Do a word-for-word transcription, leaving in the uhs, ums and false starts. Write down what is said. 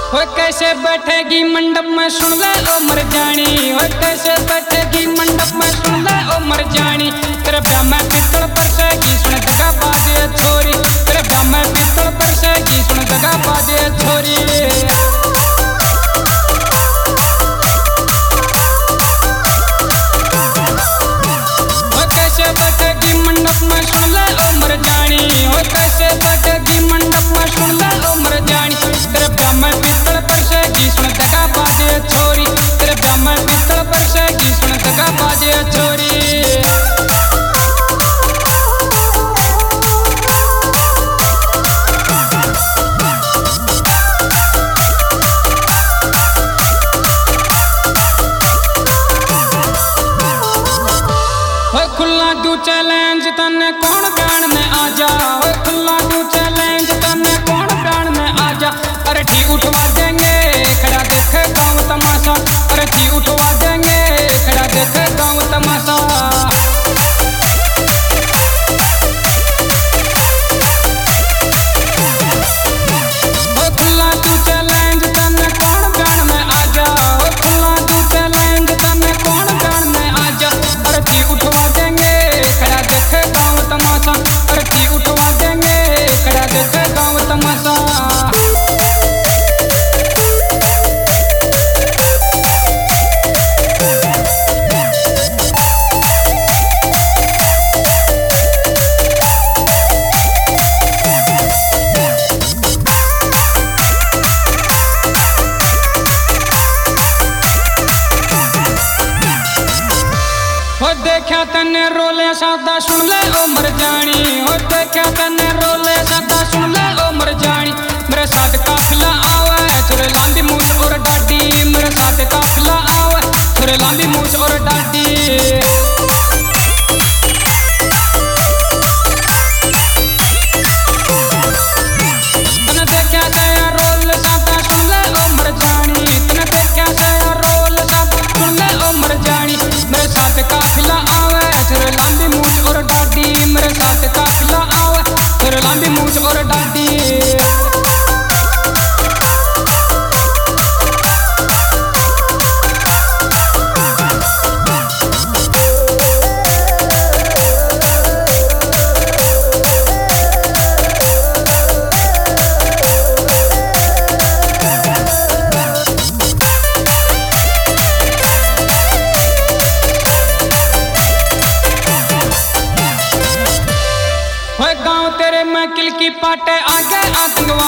हो कैसे बैठेगी मंडप में सुन ले ओ मर जानी। हो कैसे बैठेगी मंडप में सुन ले ओ मर जानी। तेरे ब्याह में पित्तल परसेगी सुन दगा बाजे छोरी। तेरे ब्याह में पित्तल परसेगी सुन दगा बाजे छोरी। हो कैसे बैठेगी मंडप में सुन ले ओ मर जानी। हो कैसे बैठेगी मंडप में सुन ले ओ मर जानी। तेरे ब्याह में पित्तल परसेगी सुन दगा बाजे छोरी। तेरे ब्याह में पित्तल परसेगी सुन दगा बाजे छोरी। खुला तू चैलेंज तने कौन ब्यान में आजा। ओए खुला तू चैलेंज तने कौन ब्यान में आजा। अरे ठी उठवा देंगे खड़ा देखे गाँव तमाशा। अरे ठी उठवा देंगे खड़ा देखे गाँव तमाशा। ओए खुला तू चैलेंज तने कौन ब्यान में आजा। ओए खुला तू चैलेंज तने कौन ब्यान में आजा। अरे ठी उठवा देंगे खड़ा देखे गाँव तमाशा। अरे ठी उठवा देंगे खड़ा देखे गाँव तमाशा। हो देखा तने रोले सादा सुन ले ओ मर जानी। हो देखा तने रोले सादा सुन ले ओ मर जानी। मेरे साथ काफिला आवे छोरे लांबी मूछ और डाडी। मेरे साथ काफिला आवे छोरे लांबी मूछ और डाडी। तने देखा गया रोल सादा सुन ले ओ मर जानी। तने देखा गया रोल सादा सुन ले ओ मर जानी। मेरे साथ काफिला आवे छोरे लांबी मूछ और डाडी। मेरे साथ काफिला आवे छोरे लांबी मूछ और डाडी। गाँव तेरे में किल की पाटे आगे आतंकवादी।